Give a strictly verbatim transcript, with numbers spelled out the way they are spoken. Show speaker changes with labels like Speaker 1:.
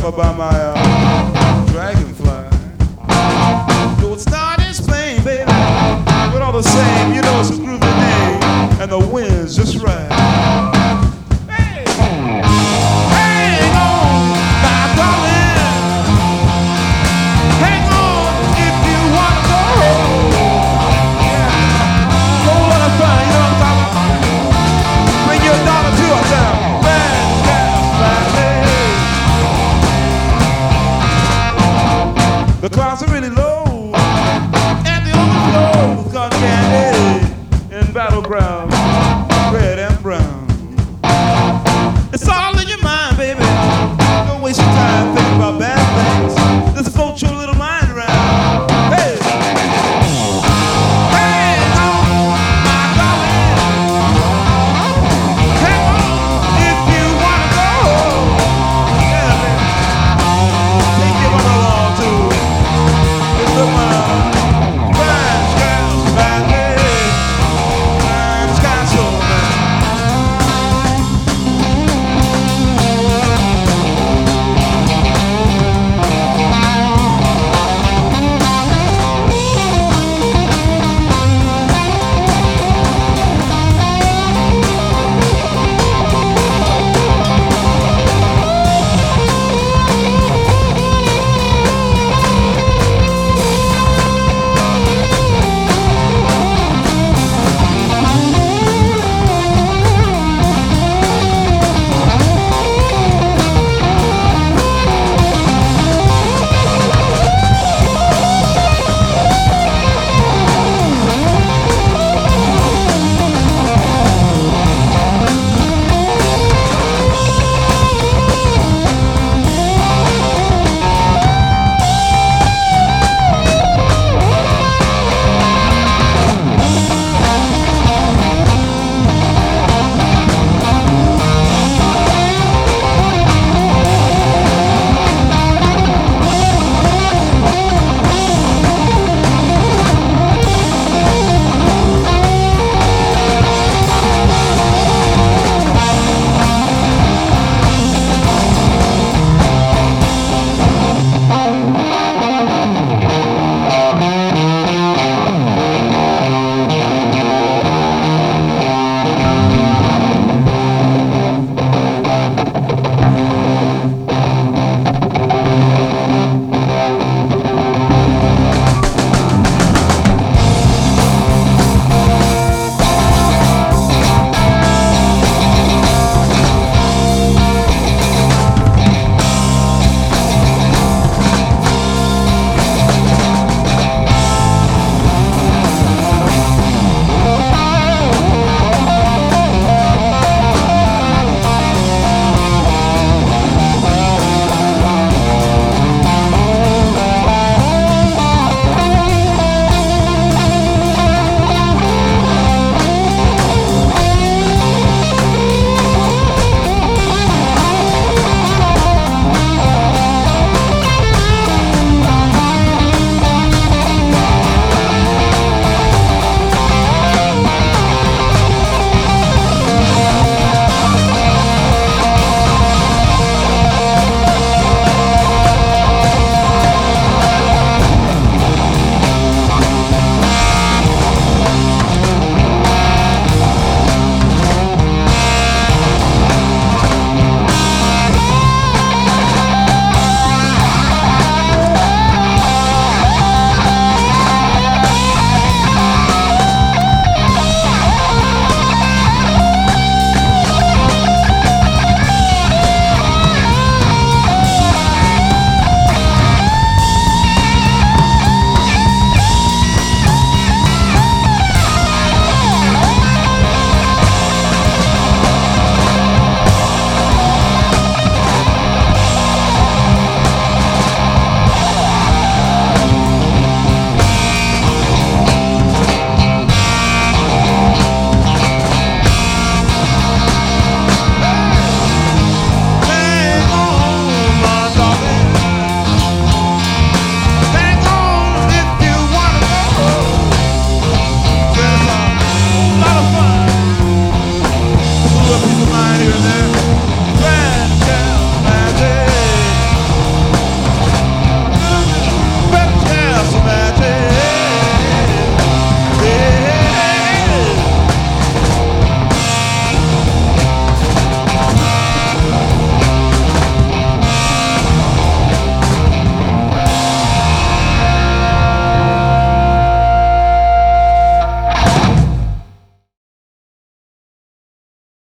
Speaker 1: discovered by my uh, dragonfly. Though it's not as plain, baby, but all the same, you know it's a groovy day, and the wind's just right. Hey, hang on, my darling. Hang on if you want to go. Yeah. Go what I find, you know what I'm talking about? Bring your daughter to us now. The clouds are really low, and the overflow of cotton candy in battleground.